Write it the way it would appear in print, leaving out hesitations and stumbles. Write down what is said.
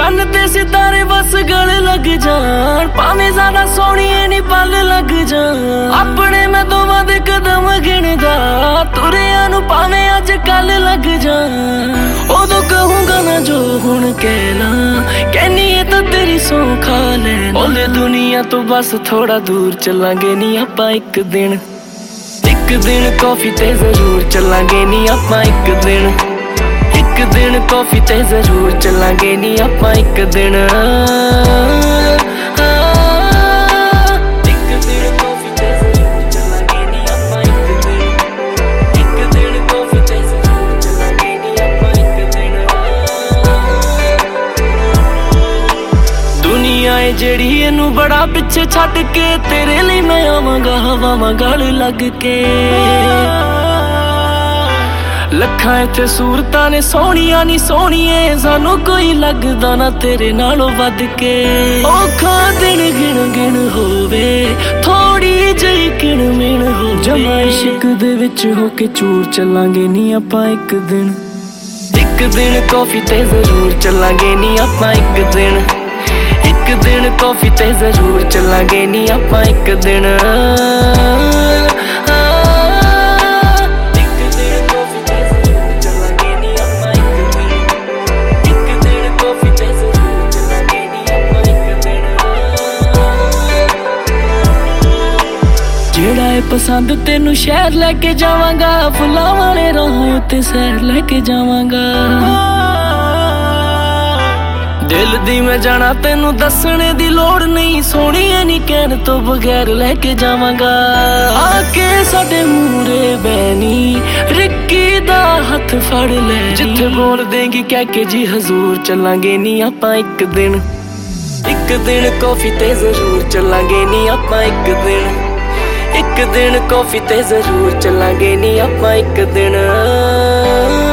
चन्न ते सितारे बस गल लग जान, भावें ज्यादा सोहणिए नी पल लग जान। अपने मैं दोवां दे कदम गिणदा, तुरिया नूं भावें अज कल लग जान। उदों कहूंगा ना जो हुण कहना, कहनी है तो तेरी सौं खा लैना। बोले दुनिया तो बस थोड़ा दूर चलांगे नी आपां एक दिन कॉफी ते जरूर चलांगे नी आपां एक दिन कॉफी ते जरूर चलांगे नी आपां एक दिन। जेड़ी इनू बड़ा पिछे छड्ड के, तेरे लिए मैं आवांगा हवावां गल लग के। लखां इत्थे सूरतां ने सोहणियां नी सोहणिए, सानू कोई लगदा ना तेरे नालों वध के। औखा दिन गिण गिण होवे, थोड़ी जही किण मिण हो, जमा इश्क दे विच हो के चूर चलांगे नी आपां एक दिन कॉफी ते जरूर चलांगे नी आपां एक दिन कॉफी ते जरूर चलांगे नी आपां एक दिन। जेड़ा है पसंद तेनू शहर लेके जावांगा, फुल्लां वाले राह उत्ते सैर लेके जावांगा। दिल दी मैं जाना तेनू दसने दी लोड़ नहीं, सोहणिए नी कहण तो बगैर लेके जावांगा। आके साडे मूरे बैनी, रिक्की दा हथ फड़ ले, जिथे बोल देंगी कह के जी हजूर चलांगे नी आपां एक दिन कॉफी ते जरूर चलांगे नी आपां एक दिन कॉफी ते जरूर चलांगे नी आपां एक दिन।